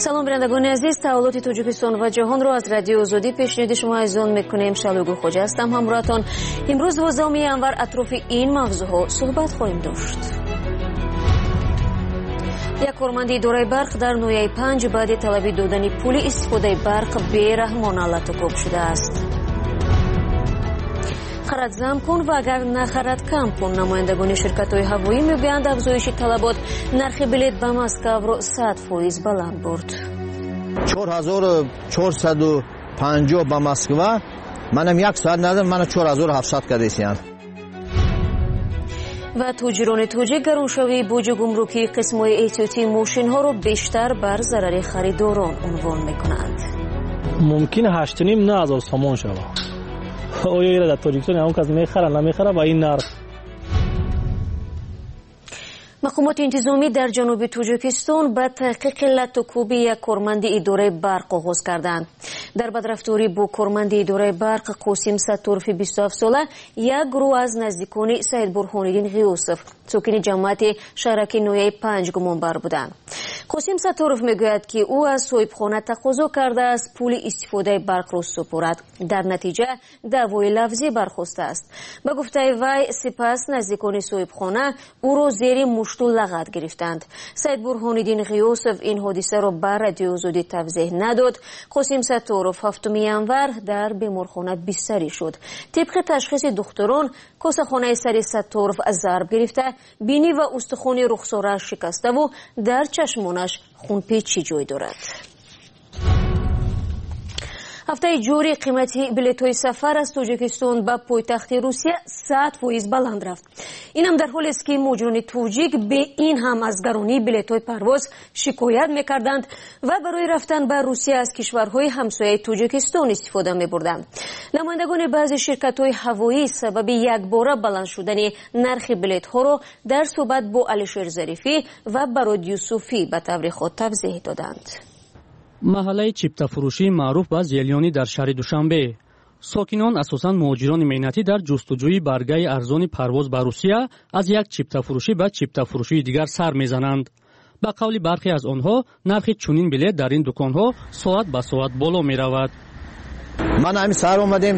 салом бинандагони азиз, таҳволоти Тоҷикистон ва ҷаҳонро аз радиои Озодӣ пешниҳоди шумо азизон мекунем. Шалугу хоҷа ҳастам ҳамроҳатон. имрӯз 12 январ атрофи ин мавзӯъҳо суҳбат хоҳем дошт. як корманди идораи барқ дар ноҳияи 5 баъди талаби додани пули истифодаи барқ бераҳмона латукоб шудааст. харад зам кун ва агар нахарад кам кун. намояндагони ширкатҳои ҳавоӣ мегӯянд афзоиши талабот нархи билет ба Москавро 100% баланд бурд. 4450 ба Москва, манам 1 соат надам, мана 4700 кадесиян. ва тоҷирони тоҷик гароншавии боҷи гумрукии қисмҳои эҳтиётии мошинҳоро бештар бар зарари харидорон унвон мекунанд. мумкин 8,5-9,000 сомон шавад. оё ира дар тоҷикистон ҳамон кас мехара намехара ба ин нарх. мақомоти интизомӣ дар ҷануби Тоҷикистон ба таҳқиқи латукуби як корманди идораи барқ оғоз карданд. дар бадрафторӣ бо корманди идораи барқ Қосим Сатторофи 27 сола як гурӯҳ аз наздикони Саид Бурхониддин Ғиёсов сокини ҷамъияти шаҳраки ноҳияи 5 гумонбар буданд. Қосим Саттороф мегӯяд ки ӯ аз соҳибхона тақозо кардааст пули истифодаи барқро супорад. дар натиҷа даъвои лафзӣ бархостааст. ба гуфтаи вай сипас наздикони соҳибхона ӯро зери мушту лағат гирифтанд. Саид Бурхониддин Ғиёсов ин ҳодисаро ба радиои Озодӣ тавзеҳ надод. Қосим Саттороф 7 январ дар беморхона бистарӣ шуд. тибқи ташхиси духтурон косахонаи сари Саттороф зарб гирифта, бинӣ ва устухони рухсорааш шикаставу дар чашмонаш хунпечӣ ҷой дорад. ҳафтаи ҷорӣ қимати билетҳои сафар аз Тоҷикистон ба пойтахти Русия 100% баланд рафт. инам дар ҳолест ки муҳоҷирони тоҷик бе ин ҳам аз гаронии билетҳои парвоз шикоят мекарданд ва барои рафтан ба Русия аз кишварҳои ҳамсояи Тоҷикистон истифода мебурданд. намояндагони баъзе ширкатҳои ҳавоӣ сабаби якбора баланд шудани нархи билетҳоро дар суҳбат бо Алишер Зарифӣ ва Барод Юсуфӣ ба таври худ тавзеҳ доданд. маҳаллаи чиптафурӯшии маъруф ба Зелёнӣ дар шаҳри Душанбе. сокинон асосан муҳоҷирони меҳнатӣ дар ҷустуҷӯи баргаи арзони парвоз ба Русия аз як чиптафурӯшӣ ба чиптафурӯшии дигар сар мезананд. ба қавли бархе аз онҳо нархи чунин билет дар ин дуконҳо соат ба соат боло меравад. ман ҳамин сар омадем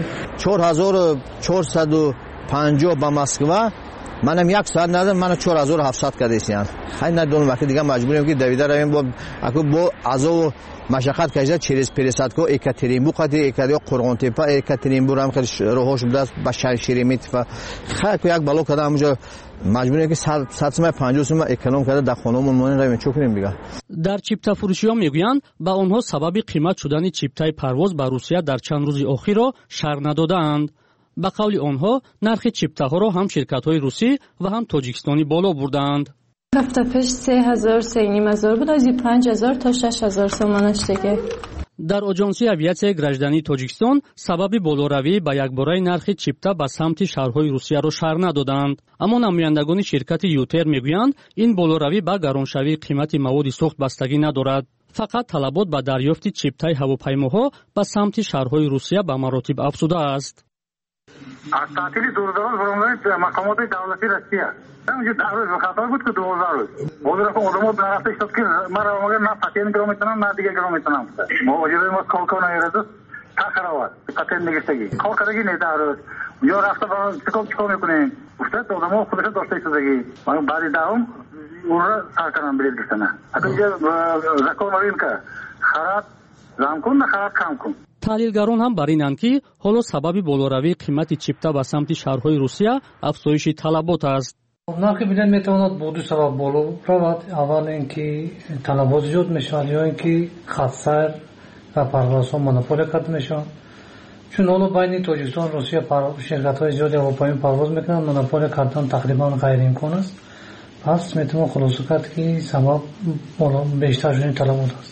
4450 ба Москва, манам 1 соат надам, мана 4700 кадесиян. хай надонам вақти дига маҷбурем ки давида равем бо азову машаққат кашида через пересадко Екатеринбург хати Екатеринбург Қурғонтепа Екатеринбург ҳам хати роҳош будааст ба шаҳри Шереметьево. хай як бало када ҳамҷо маҷбурем ки 100 сум 50 сум эконом карда дар хонамон монем равем чӯ кунем дига. дар чиптафурӯшиҳо мегӯянд ба онҳо сабаби қимат шудани чиптаи парвоз ба Русия дар чанд рӯзи охирро шарҳ надодаанд. ба қавли онҳо нархи чиптаҳоро ҳам ширкатҳои русӣ ва ҳам тоҷикистонӣ боло бурданд. ҳафта пеш 3000-3500 буд, аз 5000 та 6000 сомонаш диге. дар оҷонсии авиатсияи граждании Тоҷикистон сабаби болоравӣ ба якбораи нархи чипта ба самти шаҳрҳои Русияро шарҳ надоданд. аммо намояндагони ширкати Ютер мегӯянд ин болоравӣ ба гароншавии қимати маводи сохт бастагӣ надорад. фақат талабот ба дарёфти чиптаи ҳавопаймоҳо ба самти шаҳрҳои Русия ба маротиб афзудааст. از تعطیلی دوردراز فرمودید مقامات دولتی Россия. همونجا 10 روز خطا بود که 12 روز. بود رفتم آدم‌ها نرفته شد که من رو مگر نه پاتین گرو میتونم نه دیگه گرو میتونم. مواجهه ما کال کنه ایراد تخراوات. پاتین نگشتگی. کال کردگی نه 10 روز. یا رفته با چیکار میکنین؟ افتاد آدم‌ها خودش داشته شدگی. من بعد داوم اون را سر کنم بلیط گرفتن. حتی زکات مارین که خراب زام کن نه خراب کم کن. таҳлилгарон ҳам бар инанд ки ҳоло сабаби болоравии қимати чипта ба самти шаҳрҳои Русия афзоиши талабот аст. нархи билет метавонад бо ду сабаб боло равад. аввал ин ки талабот зиёд мешавад, ё ин ки хатсайр ва парвозҳо монополия карда мешаванд. чун ҳоло байни Тоҷикистон Русия ширкатҳои зиёди ҳавопаймоӣ парвоз мекунанд, монополия кардан тақрибан ғайриимкон аст. пас метавон хулоса кард ки сабаб бештар шудани талабот аст.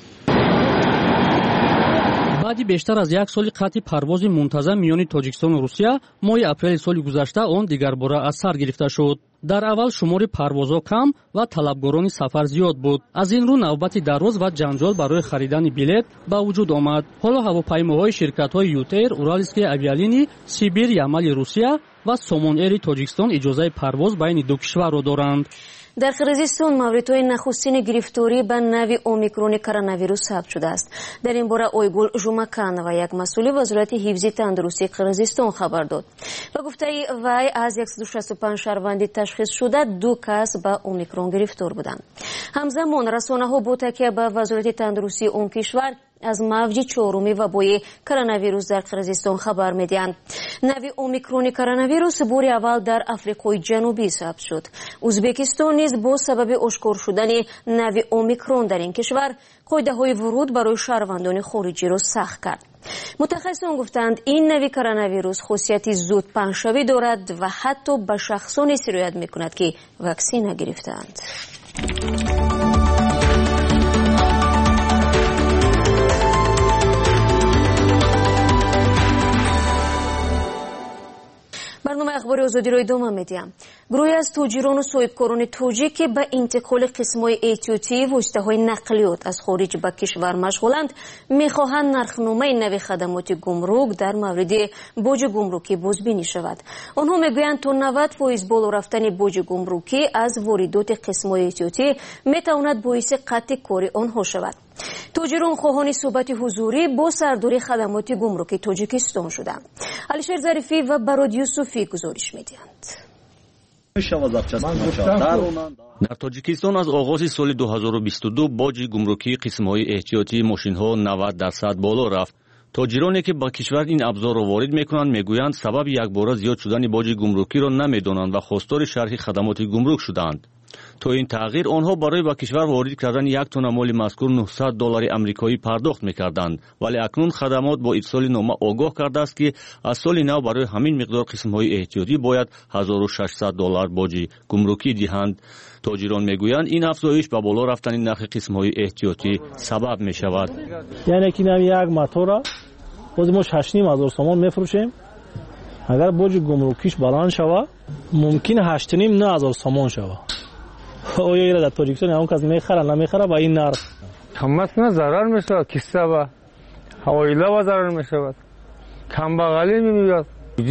баъди бештар аз як соли қатъи парвози мунтазам миёни Тоҷикистону Русия, моҳи апрели соли гузашта он дигарбора аз сар гирифта шуд. дар аввал шумори парвозҳо кам ва талабгорони сафар зиёд буд. аз ин рӯ навбати дароз ва ҷанҷол барои харидани билет ба вуҷуд омад. ҳоло ҳавопаймоҳои ширкатҳои Ютер, Уральские авиалини, Сибир, Ямали Русия ва Сомон Эри Тоҷикистон иҷозаи парвоз байни ду кишварро доранд. در قرقیزستان موردهای نخستین گرفتاری به نوع اومیکرون کرونا ثبت شده است. در این باره اویگول ژوماکان و یک مسئول وزارت حفظ تندرستی قرقیزستان خبر داد. به گفته وی از 165 شهروندی تشخیص شده 2 کس به اومیکرون گرفتار بودند. همزمان رسانه‌ها با تکیه به وزارت تندرستی اون کشور از موج 4 وبای کرونا ویروس در قرقیزستان خبر می‌دهند. نوع اومیکرون کرونا ویروس بار اول در آفریقای جنوبی ثبت شد. ازبکستان نیز با سبب آشکار شدن نوع اومیکرون در این کشور قاعده‌های ورود برای شهروندان خارجی را سخت کرد. متخصصان گفتند این نوع کرونا ویروس خاصیتی زود پنه‌شوی دارد و حتی به شخصانی سرایت می‌کند که واکسن نگرفتند. برنامه اخبار آزادی را ادامه می‌دهم. گروهی از تاجران و صاحبکاران تاجیک که به انتقال قسم‌های احتیاطی و وسیله‌های نقلیات از خارج به کشور مشغولند می‌خواهند نرخنامه نوع خدمات گمرک در مورد باج گمرکی بازبینی شود. آنها می‌گویند تا 90% بالا رفتن باج گمرکی از واردات قسم‌های احتیاطی می‌تواند باعث قطع کار آنها شود. تاجران خواهان صحبت حضوری با سردار خدمات گمرکی تاجیکستان شدند. علیشیر ظریفی و براد یوسفی گزارش می‌دهند. در تاجیکستان از آغاز سال 2022 باج گمرکی قسم‌های احتیاطی ماشین‌ها 90% بالا رفت. تاجرانی که با کشور این ابزار را وارد می‌کنند می‌گویند سبب یکباره زیاد شدن باج گمرکی را نمی‌دانند و خواستار شرح خدمات گمرک شدند. تو این تغییر آنها برای با کشور وارد کردن 1 تن مال مذکور $900 آمریکایی پرداخت می‌کردند، ولی اکنون خدمات با ارسال نامه آگاه کرده است که از سال نو برای همین مقدار قسم‌های احتیاطی باید $1600 باج گمرکی دهند. تاجران میگویند این افزایش به بالا رفتن نرخ قسم‌های احتیاطی سبب می‌شود. یعنی که یک موتور باز ما 6500 تومان می‌فروشیم. اگر باج گمرکیش بلند شود ممکن 8900 تومان شود. آیا ایره در تاجیکستان اون کس میخره نمیخره با این نرخ همتون ضرر میشه، کیسه و حوایله و ضرر میشود، کمبغلی میبید،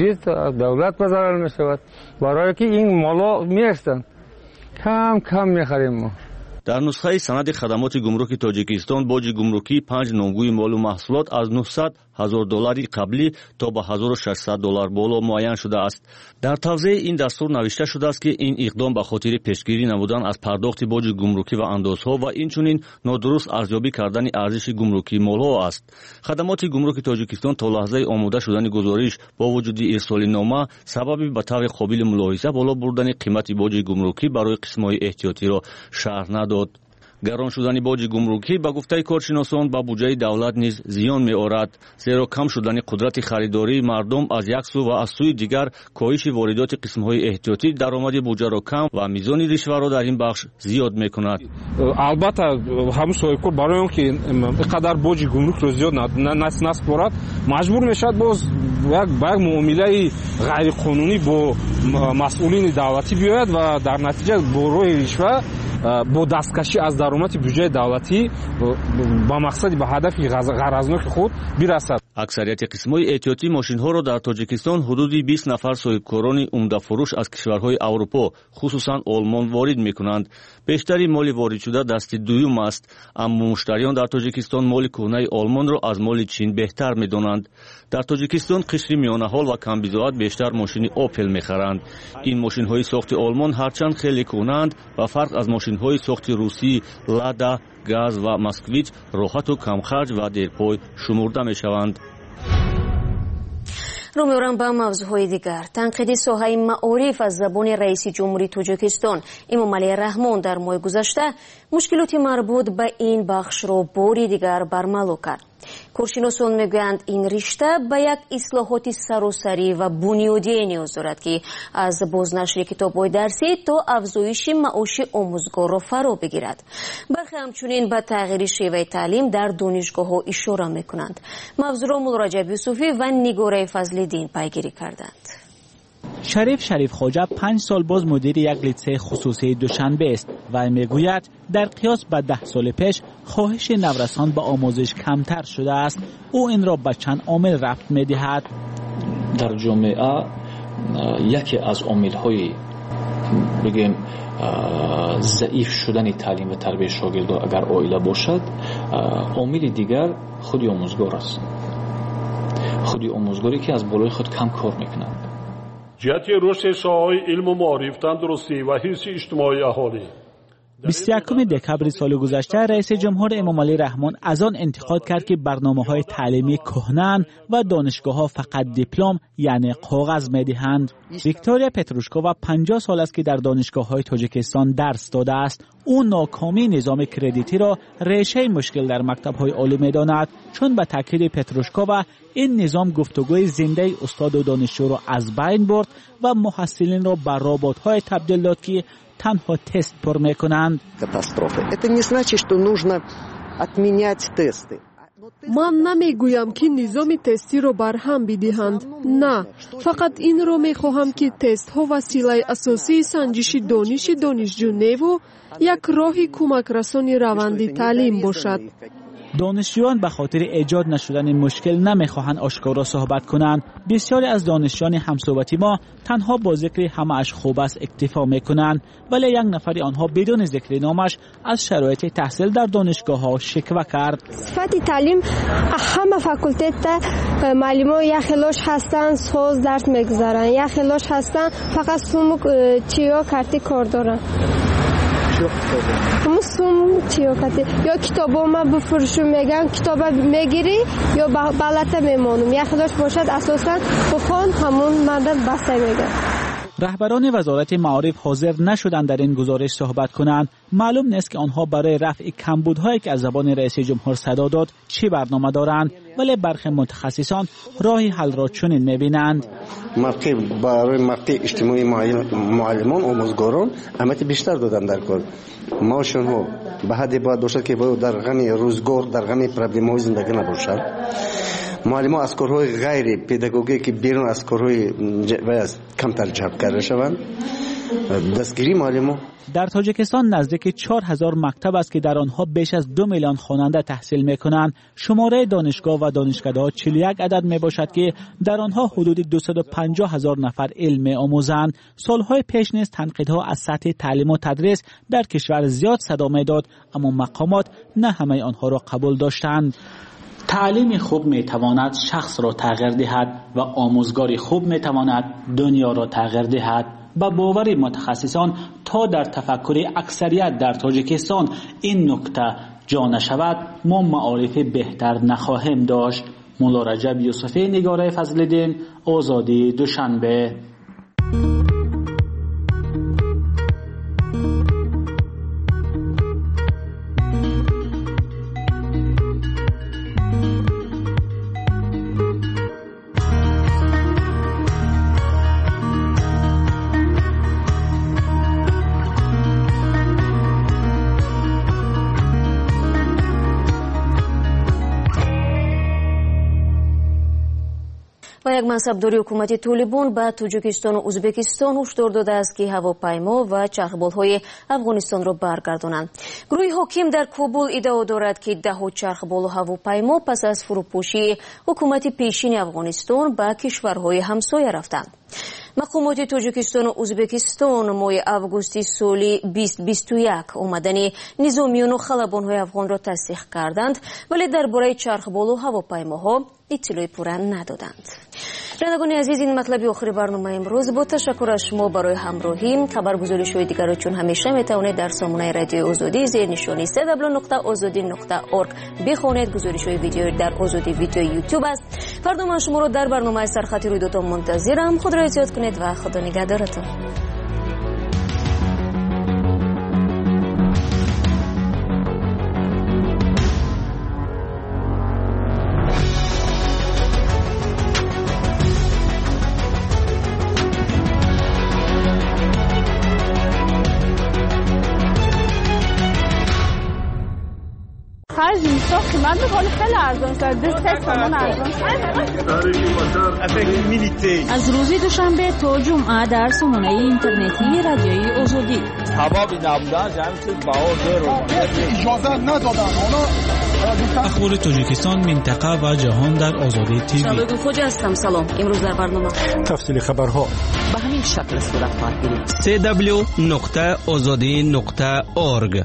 دولت به ضرر میشود، برای که این مالا میرسن کم کم میخریم ما. در نسخه سند خدمات گمرک تاجیکستان باج گمرکی 5 نامگوی مال و محصولات از $900,000 قبلی تا به $1600 بالا معین شده است. در توضیح این دستور نوشته شده است که این اقدام به خاطر پیشگیری نمودن از پرداخت باج گمرکی و اندازها و اینچنین نادرست ارزیابی کردن ارزش گمرکی مالها است. خدمات گمرک تاجیکستان تا لحظه آماده شدن گزارش با وجود ارسال نامه سبب به طور قابل ملاحظه بالا بردن قیمت باج گمرکی برای قسم‌های احتیاطی را شرح نداد. گران شدن باج گمرکی به گفته کارشناسان به بودجه دولت نیز زیان می‌آورد، زیرا کم شدن قدرت خریداری مردم از یک سو و از سوی دیگر کاهش واردات قسم‌های احتیاطی درآمد بودجه را کم و میزان رشوه را در این بخش زیاد می‌کند. البته همون صاحبکار برای اون که اینقدر باج گمرک رو زیاد نسپارد مجبور میشد باز یک معامله غیر قانونی با مسئولین دولتی بیاید و در نتیجه با روی رشوه با دستکشی از درآمد بودجه دولتی با مقصد به هدف غرضناک خود برسد. اکثریت قسم‌های احتیاطی ماشین‌ها را در تاجیکستان حدود 20 نفر صاحبکاران عمده فروش از کشورهای اروپا خصوصا آلمان وارد می‌کنند. بیشتری مال وارد شده دست دوم است، اما مشتریان در تاجیکستان مال کهنه آلمان را از مال چین بهتر می‌دانند. در تاجیکستان قشر میانه‌حال و کم‌بضاعت بیشتر ماشین اوپل می‌خرند. این ماشین‌های ساخت آلمان هرچند خیلی کهنه‌اند و فرق از ماشین‌های ساخت روسی، لادا، گاز و مسکویچ راحت و کم خرج و دیرپای شمرده می‌شوند. رو می‌آورم به موضوعهای دیگر. تنقید ساحه معارف از زبان رئیس جمهوری تاجیکستان امام علی رحمان در ماه گذشته مشکلات مربوط به این بخش را باری دیگر برملا کرد. کارشناسان میگویند این رشته به یک اصلاحات سراسری و بنیادی نیاز دارد که از بازنشر کتاب‌های درسی تا افزایش معاش آموزگار را فرا بگیرد. برخی همچنین به تغییر شیوه تعلیم در دانشگاه‌ها اشاره می‌کنند. موضوع را مولا رجب یوسفی و نگاره فضل‌الدین پیگیری کردند. شریف خواجه 5 سال باز مدیر یک لیسه خصوصی دوشنبه است و میگوید در قیاس به 10 سال پیش خواهش نورسان به آموزش کمتر شده است. او این را به چند عامل ربط می‌دهد. در جامعه یکی از عامل‌های بگیم ضعیف شدن تعلیم و تربیت شاگردان اگر عائله باشد، عامل دیگر خودی آموزگار است. خودی آموزگاری که از بالای خود کم کار میکنند. جهت رشد ساحه‌های علم و معارف، تندرستی و حفظ اجتماعی اهالی. 21 دکبر سال گذشته رئیس جمهور امام علی رحمان از آن انتقاد کرد که برنامه‌های تعلیمی کهنه‌اند و دانشگاه‌ها فقط دیپلم یعنی کاغذ می‌دهند. ویکتوریا پتروشکووا 50 سال است که در دانشگاه‌های تاجیکستان درس داده است. او ناکامی نظام کردیتی را ریشه مشکل در مکتب‌های عالی می‌داند، چون به تاکید پتروشکووا این نظام گفتگوی زنده استاد و دانشجو را از بین برد و محصلین را به ربات‌های تبدیل داد که تنها تست پر میکنند. من نمیگویم که نظام تستی را برهم بدهند. نه، فقط این را میخواهم که تست ها وسیله اساسی سنجش دانش دانشجو و یک راه کمک رسانی روند تعلیم باشد. دانشجویان به خاطر ایجاد نشدن مشکل نمیخواهند آشکارا صحبت کنند. بسیاری از دانشجویان همصحبتی ما تنها با ذکر همه اش خوب است اکتفا میکنند، ولی یک نفر آنها بدون ذکر نامش از شرایط تحصیل در دانشگاه ها شکوه کرد. صفت تعلیم همه فاکولته معلمان یا خلاش هستند سوز درس میگذارن، یا خلاش هستند فقط سومو چیا کارتی کار دارن. یا کتابا ما بفروشم میگن کتابا میگیری یا بلته میمونم، یا خلاش باشد اساسا بخون همون مدد بسته میگن. رهبران وزارت معارف حاضر نشدند در این گزارش صحبت کنند. معلوم نیست که آنها برای رفع کمبودهایی که از زبان رئیس جمهور صدا داد چی برنامه دارند، ولی برخی متخصصان راهی حل را چنین میبینند. برای موقع اجتماعی معلمان آموزگاران اهمیت بیشتر دادن در کار. ماشون ها به حدی باید باشد که باید در غم روزگار در غم پرابلم های زندگی نباشد. معلمان از کارهای غیر پداگوژیکی که بیرون از کارهای کمتر جلب کرده شوند. دستگیری معلمان در تاجیکستان نزدیک 4000 مکتب است که در آنها بیش از 2 میلیون خواننده تحصیل میکنند. شماره دانشگاه و دانشکده‌ها 41 عدد میباشد که در آنها حدود 250,000 نفر علم آموزند. سالهای پیش نیز تنقیدها از سطح تعلیم و تدریس در کشور زیاد صدا میداد، اما مقامات نه همه آنها را قبول داشتند. تعلیم خوب میتواند شخص را تغییر دهد و آموزگاری خوب میتواند دنیا را تغییر دهد. با باور متخصصان تا در تفکر اکثریت در تاجیکستان این نکته جا نشود ما معارف بهتر نخواهیم داشت. مولا رجب یوسفی، نگاره فضل‌الدین، آزادی، دوشنبه. و یک منصبداری حکومتی طالبان به تاجیکستان و ازبکستان هشدار داده است که هواپیما و چرخبال‌های افغانستان را برگردانند. گروه حاکم در کابل ادعا دارد که 10 چرخبال و هواپیما پس از فروپاشی حکومت پیشین افغانستان به کشورهای همسایه رفتند. مقامات تاجیکستان و ازبکستان ماه اوگوست سال 2021 آمدن نظامیان و خلبان‌های افغان را تصدیق کردند، ولی درباره چرخبال و هواپیماها اطلاعی پورا ندادند. شنوندگان عزیز، این مطلب آخر برنامه امروز. با تشکر از شما برای همراهی. خبرگزاری‌های دیگر را چون همیشه میتوانید در سامانه رادیو آزادی زیر نشانی www.azadi.org بخوانید. گزارش‌های ویدیویی در آزادی ویدیو یوتیوب است. فردا من شما را در برنامه سرخط رویدادها منتظرم. خود را احتیاط کنید و خدا نگهدارتان. خرج میشه قیمت ولی خیلی ارزان شد 2 تومان ارزان از روز دوشنبه تا جمعه در سامانه اینترنتی رادیوی آزادی حبابی نبودن جمعیت بها اجازه ندادن. اخبار تاجیکستان، منطقه و جهان در آزادی تیوی. شبکه خوجه هستم. سلام. امروز در برنامه تفصیل خبرها به همین شکل صورت خواهد گرفت. www.azadi.org.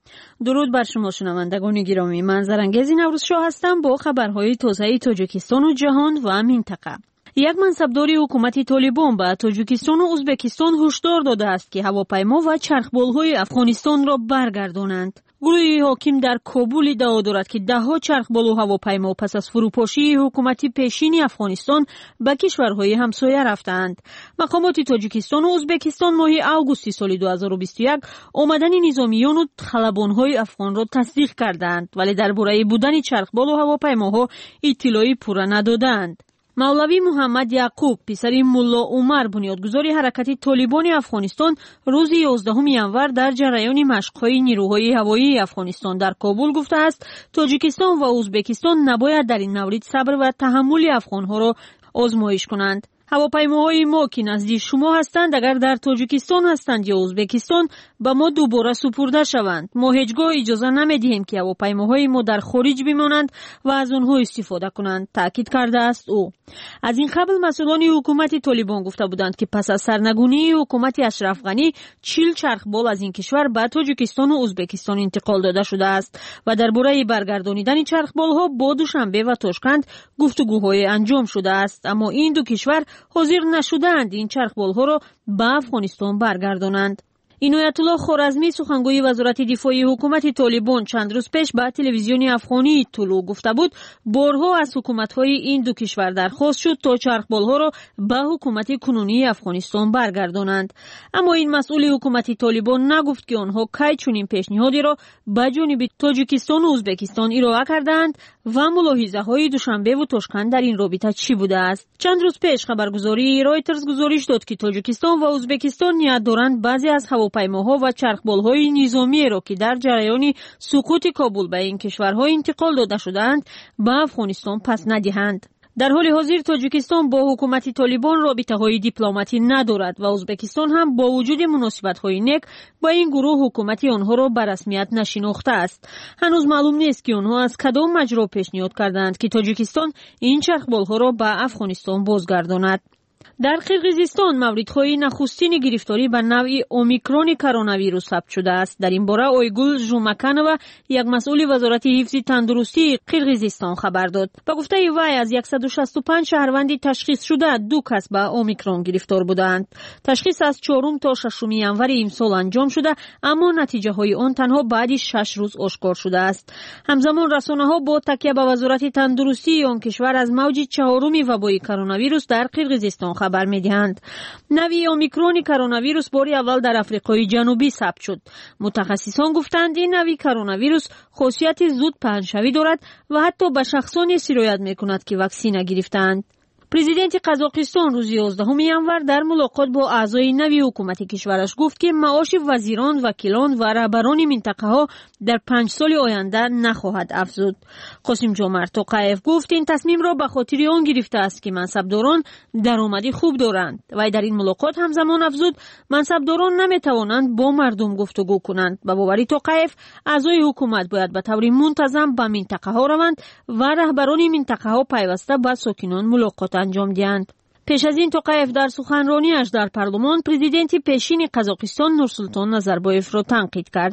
درود بر شما شنوندگان گرامی. من زرنگیز نوروز شاه هستم با خبرهای تازه تاجیکستان و جهان و منطقه. یک منصبداری حکومت طالبان به تاجیکستان و ازبکستان هشدار داده است که هواپیما و چرخبال‌های افغانستان را برگردانند. گروه حاکم در کابل ادعا دارد که ده‌ها چرخبال و هواپیما پس از فروپاشی حکومت پیشین افغانستان به کشورهای همسایه رفتند. مقامات تاجیکستان و ازبکستان ماه آگوست سال 2021 آمدن نظامیان و خلبان‌های افغان را تصدیق کردند، ولی درباره بودن چرخبال و هواپیماها اطلاعی پوره ندادند. مولوی محمد یعقوب پسر ملا عمر بنیادگذار حرکت طالبان افغانستان روز 11 ینور در جریان مشق‌های نیروهای هوایی افغانستان در کابل گفته است تاجیکستان و ازبکستان نباید در این مورد صبر و تحمل افغان‌ها را آزمایش کنند. هواپیماهای ما که نزدیک شما هستند اگر در تاجیکستان هستند یا ازبکستان به ما دوباره سپرده شوند. ما هیچگاه اجازه نمیدهیم که هواپیماهای ما در خارج بمانند و از آنها استفاده کنند، تاکید کرده است او. از این قبل مسئولان حکومت طالبان گفته بودند که پس از سرنگونی حکومت اشرف غنی 40 چرخبال از این کشور به تاجیکستان و ازبکستان انتقال داده شده است و درباره برگردانیدن چرخبال‌ها با دوشنبه و تاشکند گفتگوهای انجام شده است، اما این دو کشور حاضر نشدند این چرخبال‌ها را به افغانستان برگردانند. عنایت الله خوارزمی سخنگوی وزارت دفاع حکومت طالبان چند روز پیش به تلویزیون افغانی طلوع گفته بود بارها از حکومت‌های این دو کشور درخواست شد تا چرخبال‌ها را به حکومت کنونی افغانستان برگردانند، اما این مسئول حکومت طالبان نگفت که آنها کی چنین پیشنهادی را به جانب تاجیکستان و ازبکستان ارائه کردند و ملاحظه‌های دوشنبه و تاشکند در این رابطه چی بوده است. چند روز پیش خبرگزاری رایترز گزارش داد که تاجیکستان و ازبکستان نیت دارند بعضی از هواپیماها و چرخبال‌های نظامی را که در جریان سقوط کابل به این کشورها انتقال داده شدند به افغانستان پس ندهند. در حال حاضر تاجیکستان با حکومت طالبان رابطه‌های دیپلماتی ندارد و ازبکستان هم با وجود مناسبت‌های نیک با این گروه حکومت آنها را به رسمیت نشناخته است. هنوز معلوم نیست که آنها از کدام مجرا پیشنهاد کردند که تاجیکستان این چرخبال‌ها را به افغانستان بازگرداند. در قرقیزستان موردهای نخستین گرفتاری به نوع اومیکرون کرونا ویروس ثبت شده است. در این باره اویگول ژومکانова یک مسئول وزارت حفظ تندرستی قرقیزستان خبر داد. با گفته وی از 165 شهروند تشخیص شده 2 کس به اومیکرون گرفتار بودند. تشخیص از 4 تا 6 ینور امسال انجام شده، اما نتیجه های آن تنها بعد 6 روز آشکار شده است. همزمان رسانه‌ها با تکیه به وزارت تندرستی آن کشور از موج 4 وبای کرونا ویروس در قرقیزستان خبر می‌دهند. نوع اومیکرون کرونا ویروس بار اول در آفریقای جنوبی ثبت شد. متخصصان گفتند این نوع کرونا ویروس خاصیت زود پهن‌شوی دارد و حتی به شخصانی سرایت می‌کند که واکسن گرفتند. پرزیدنت قزاقستان روز 11 ینور در ملاقات با اعضای نوی حکومت کشورش گفت که معاش وزیران، وکیلان و رهبران منطقه ها در 5 سال آینده نخواهد افزود. قاسم جمعت توقیف گفت این تصمیم را به خاطر آن گرفته است که منصبداران درآمدی خوب دارند و در این ملاقات همزمان افزود منصبداران نمیتوانند با مردم گفتگو کنند. به باور توقیف اعضای حکومت باید به طور منتظم به منطقه ها روند و رهبران منطقه ها پیوسته با ساکنان ملاقات انجام دهند. پیش از این توقیف در سخنرانیش در پارلمان پرزیدنت پیشین قزاقستان نورسلطان نظربایف را تنقید کرد.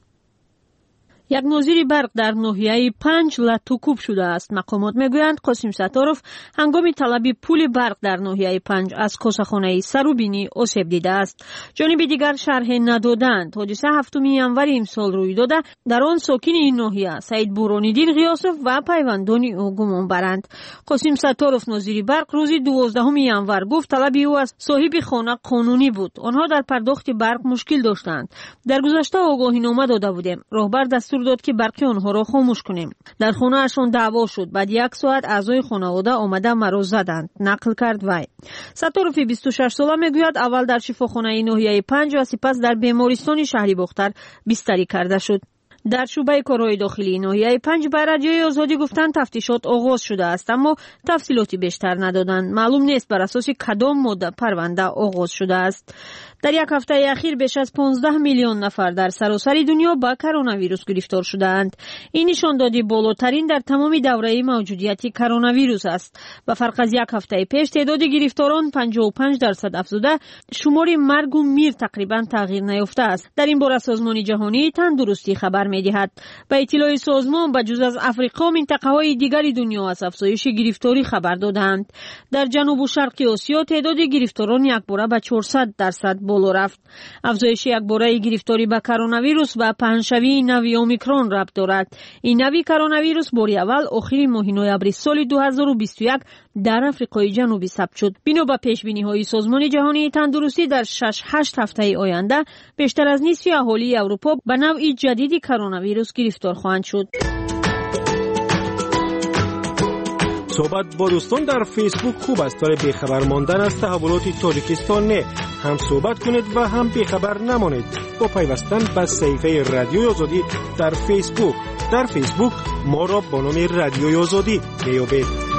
یک ناظر برق در ناحیه 5 لطوکوب شده است. مقامات میگویند قاسم ستاروف هنگام طلب پول برق در ناحیه 5 از کاسخانه سروبینی آسیب دیده است. جانب دیگر شرح ندادند. حادثه 7 ینور امسال روی داده. در آن ساکن این ناحیه سعید بورانیدین غیاسوف و پیوندان او گمان برند. قاسم ستاروف ناظر برق روز 12 ینور گفت طلب او از صاحب خانه قانونی بود. آنها در پرداخت برق مشکل داشتند. در گذشته آگاهینامه داده بودیم. راهبر دستور داد که برق آنها را خاموش کنیم. در خانه اشون دعوا شد. بعد 1 ساعت اعضای خانواده آمده مرا زدند، نقل کرد وی. ستاروف 26 ساله میگوید اول در شفاخانه ناحیه 5 و سپس در بیمارستان شهری باختر بستری کرده شد. در شعبه کارهای داخلی ناحیه 5 به رادیوی آزادی گفتند تفتیشات آغاز شده است، اما تفصیلاتی بیشتر ندادند. معلوم نیست بر اساس کدام ماده پرونده آغاز شده است. در یک هفته اخیر بیش از 15 میلیون نفر در سراسر دنیا با کرونا ویروس گرفتار شدند. این نشاندهی بالاترین در تمام دوره موجودیت کرونا ویروس است. به فرق از یک هفته پیش تعداد گرفتاران 55% افزوده، شمار مرگ و میر تقریبا تغییر نیافته است. در این باره سازمان جهانی تندرستی خبر می‌دهد. به اطلاع سازمان بجز از افریقا منطقه‌های دیگر دنیا از افزایش گرفتاری خبر دادند. در جنوب و شرق آسیا تعداد گرفتاران یک باره به 400% بالا رفت. افزایش یک باره گرفتاری به کرونا ویروس به پهنشوی نوی اومیکرون ربط دارد. این نوی کرونا ویروس باری اول آخر ماه نوامبر سال 2021 در آفریقای جنوبی ثبت شد. بنا به پیش‌بینی‌های سازمان جهانی تندرستی در 6-8 هفته آینده بیشتر از نصف اهالی اروپا به نوع جدید کرونا ویروس گرفتار خواهند شد. صحبت با دوستان در فیسبوک خوب است، برای بیخبر ماندن از تحولات تاجیکستان نه. هم صحبت کنید و هم بیخبر نمانید با پیوستن به صفحه رادیوی آزادی در فیسبوک. در فیسبوک ما را با نام رادیوی آزادی بیابید.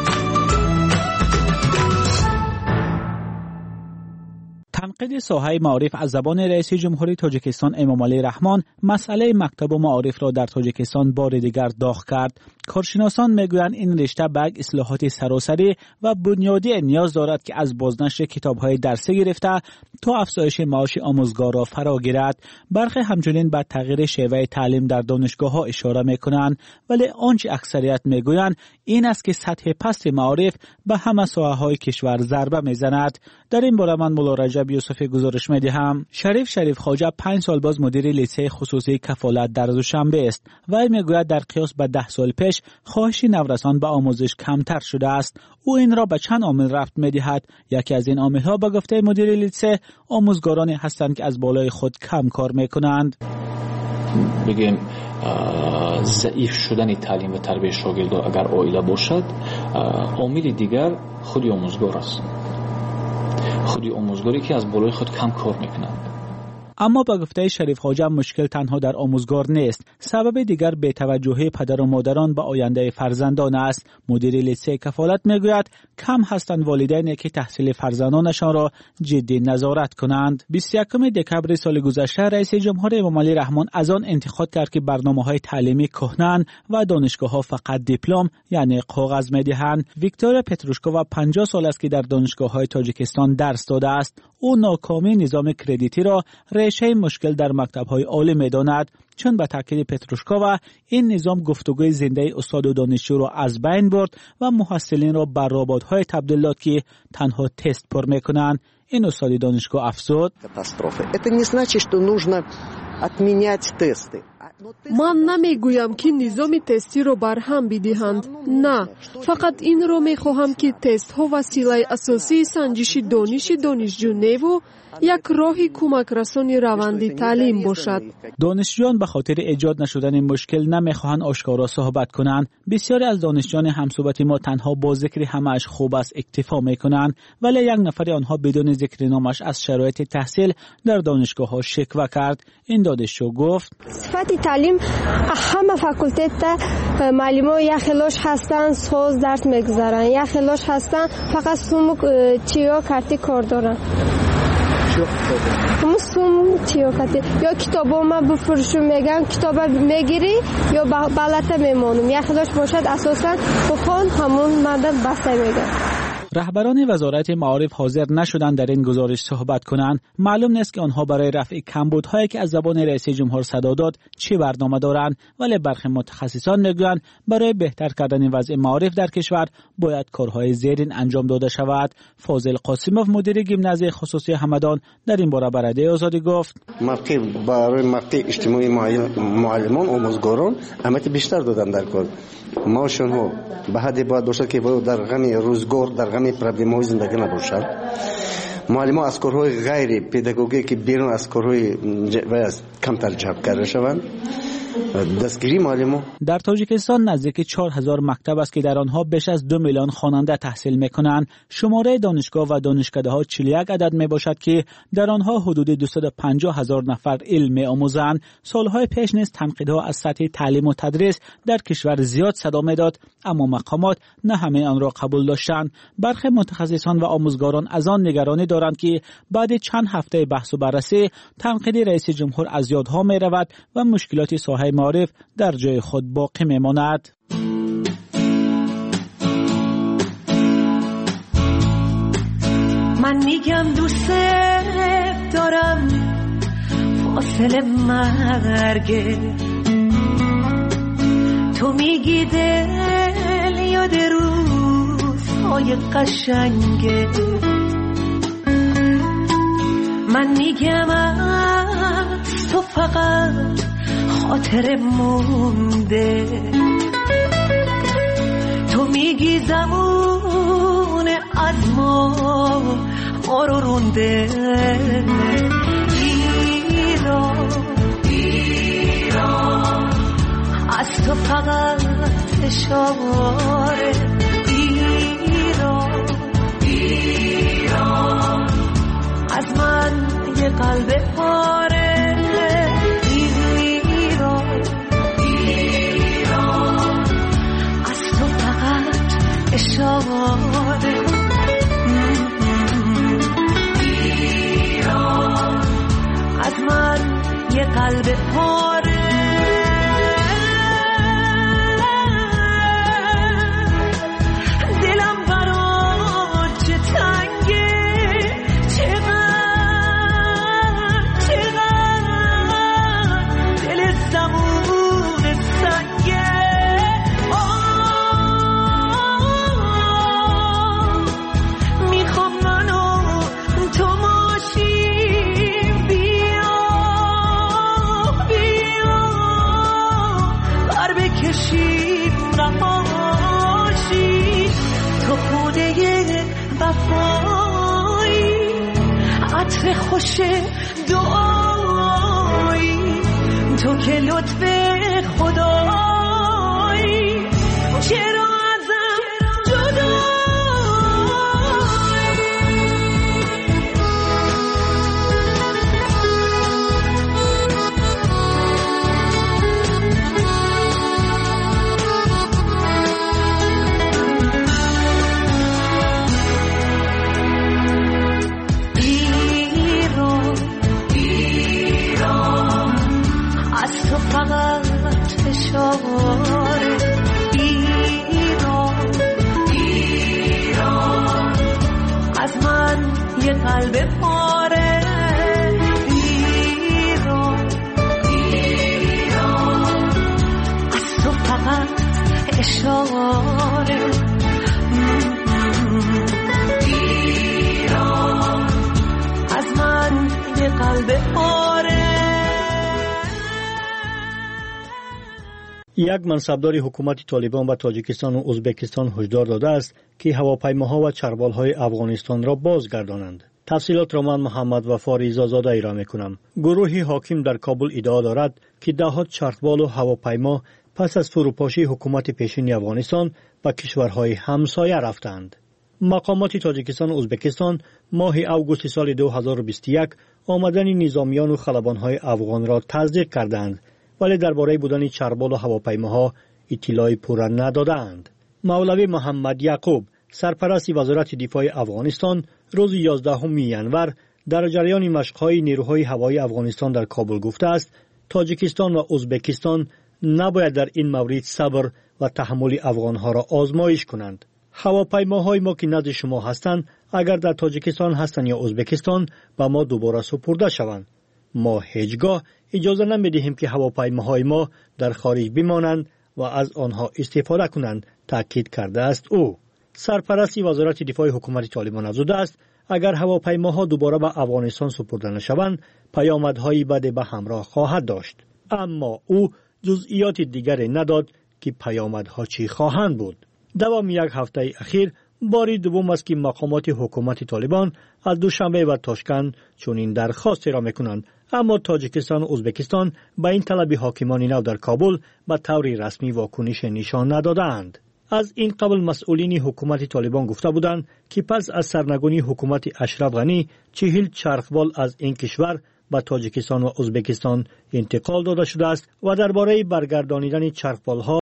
تنقید ساحه معارف از زبان رئیس جمهوری تاجیکستان امامعلی رحمان مسئله مکتب و معارف را در تاجیکستان بار دیگر داغ کرد. کارشناسان میگویند این رشته به اصلاحات سراسری و بنیادی نیاز دارد که از بازنشر کتاب‌های درسی گرفته تا افزایش معاش آموزگاران فرا گیرد. برخی همچنین به تغییر شیوه تعلیم در دانشگاه‌ها اشاره می‌کنند، ولی آنچه اکثریت میگویند این است که سطح پست معارف به همه ساحه‌های کشور ضربه می‌زند. در این باره من مولا رجب یوسفی گزارش می‌دهم. شریف خواجه 5 سال باز مدیر لیسه خصوصی کفالت در دوشنبه است. وی میگوید در قیاس به 10 سال پیش خواهش نورسان به آموزش کمتر شده است. او این را به چند عامل ربط می‌دهد. یکی از این عامل‌ها به گفته مدیر لیسه آموزگارانی هستند که از بالای خود کم کار می‌کنند. بگیم ضعیف شدن تعلیم و تربیت شاگردان اگر عائله باشد، عامل دیگر خود آموزگار است. خود آموزگاری که از بالای خود کم کار می‌کنند. اما با گفته شریف خواجه مشکل تنها در آموزگار نیست. سبب دیگر بی‌توجهی پدر و مادران به آینده فرزندان است. مدیر لیسه کفالت میگوید کم هستند والدینی که تحصیل فرزندانشان را جدی نظارت کنند. 21 دکمبر سال گذشته رئیس جمهور امامعلی رحمان از آن انتقاد کرد که برنامه‌های تعلیمی کهنه‌اند و دانشگاه‌ها فقط دیپلم یعنی کاغذ می‌دهند. ویکتوریا پتروشکووا 50 سال است که در دانشگاه‌های تاجیکستان درس داده است. او ناکامی نظام کردیتی را ریشه مشکل در مکتب‌های عالی می‌داند، چون به تاکید پتروشکووا این نظام گفتگوی زنده استاد و دانشجو را از بین برد و محصلین را بر ربات‌های تبدیل داد که تنها تست پر می‌کنند. این استاد دانشگاه افزود: Это не значит, что нужно отменять тесты. من نمیگویم که نظام تستی را برهم بدهند. نه، فقط این را میخواهم که تست ها وسیله اساسی سنجش دانش دانشجو و یک راهی کمک رسانی روند تعلیم باشد. دانشجویان به خاطر ایجاد نشدن مشکل نمیخواهند آشکارا صحبت کنند. بسیاری از دانشجویان همصحبت ما تنها با ذکر همه‌اش خوب است اکتفا میکنند، ولی یک نفر آنها بدون ذکر نامش از شرایط تحصیل در دانشگاه ها شکوه کرد. این دانشجو گفت: صفت تعلیم همه فاکولته معلمان یا خلاش هستن سوز درس میگذارن یا خلاش هستن فقط سومک چیا کارتی کار دارن. همون چیا کارتی یا کتابا ما بفروشم میگن کتابا میگیری یا بالات میمونم یا خلاش باشد اساسا بخون همون مدت بسته میگن. رهبران وزارت معارف حاضر نشدند در این گزارش صحبت کنند. معلوم نیست که آنها برای رفع کمبودهایی که از زبان رئیس جمهور صدا داد چه برنامه دارند، ولی برخی متخصصان میگویند برای بهتر کردن وضع معارف در کشور باید کارهای زیرین انجام داده شود. فاضل قاسموف مدیر گیمنازیوم خصوصی همدان در این باره به رادیوی آزادی گفت: برای موقع اجتماعی معلمان آموزگاران اهمیت بیشتر دادن در کار. ماشون ها به حدی باید باشد که در غم روزگار در غم پرابلم‌های زندگی نباشد. معلمان از کارهای غیر پداگوژیک که بیرون از کارهای کمتر جلب کرده شوند. دستگیری معلمان. در تاجیکستان نزدیک 4000 مکتب است که در آنها بیش از 2 میلیون خواننده تحصیل میکنند. شماره دانشگاه و دانشکده‌ها 41 عدد می باشد که در آنها حدود 250,000 نفر علم می‌آموزند. سالهای پیش نیز تنقیدها از سطح تعلیم و تدریس در کشور زیاد صدا می‌داد، اما مقامات نه همه آن را قبول داشتند. برخی متخصصان و آموزگاران از آن نگرانی دارند که بعد چند هفته بحث و بررسی تنقید رئیس جمهور از یادها می‌رود و مشکلات ساحه معارف در جای خود باقی می‌ماند. من میگم دوست دارم، فاصله مرگه، تو میگی دل یاد روزهای قشنگه، من میگم از تو فقط خاطر مونده، تو میگی زمون از ما رو رونده. ایران از تو فقط اشاره، ایران از من یه قلب پاره، ایران از تو فقط اشاره، ایران از من یه قلب پاره. دلم برات چه تنگه، چقدر دل زمون سنگه، میخوام منو تو ماشیم، بیا بر بکشیم نماشی، تو خوده وفایی، عطر خوش دعایی، تو که لطف خدایی، چرا ازم جدایی؟ فقط اشاره، ایران از من یه قلب پاره، ایران از تو فقط اشاره، ایران از من یه قلب پاره. یک منصبدار حکومت طالبان به تاجیکستان و ازبکستان هشدار داده است که هواپیماها و چربالهای افغانستان را بازگردانند. تفصیلات را من محمد وفا ریزازاده ایرا میکنم. گروهی حاکم در کابل ادعا دارد که دهات چربال و هواپیما پس از فروپاشی حکومت پیشین افغانستان به کشورهای همسایه رفتند. مقامات تاجیکستان و ازبکستان ماه اوگوست سال 2021 آمدن نظامیان و خلبانهای افغان را تصدیق کردند، ولی درباره بودن چربال و هواپیماها اطلاعی پورا ندادند. مولوی محمد یعقوب، سرپرست وزارت دفاع افغانستان، روز 11 ینور در جریان مشق‌های نیروهای هوایی افغانستان در کابل گفته است تاجیکستان و ازبکستان نباید در این مورد صبر و تحمل افغانها را آزمایش کنند. هواپیماهای ما که نزد شما هستند اگر در تاجیکستان هستند یا ازبکستان به ما دوباره سپرده شوند. ما هیچگاه اجازه نمیدهیم که هواپیماهای ما در خارج بمانند و از آنها استفاده کنند، تاکید کرده است او. سرپرست وزارت دفاع حکومت طالبان افزوده است اگر هواپیماها دوباره به افغانستان سپرده نشوند پیامدهای بدی به همراه خواهد داشت، اما او جزئیات دیگری نداد که پیامدها چی خواهند بود. دوام یک هفته اخیر باری دوم است که مقامات حکومت طالبان از دوشنبه و تاشکند چنین درخواستی را میکنند، اما تاجیکستان و ازبکستان به این طلب حاکمان نو در کابل به طور رسمی واکنش نشان ندادند. از این قبل مسئولین حکومت طالبان گفته بودند که پس از سرنگونی حکومت اشرف غنی 40 چرخبال از این کشور به تاجیکستان و ازبکستان انتقال داده شده است و درباره برگردانیدن چرخبال‌ها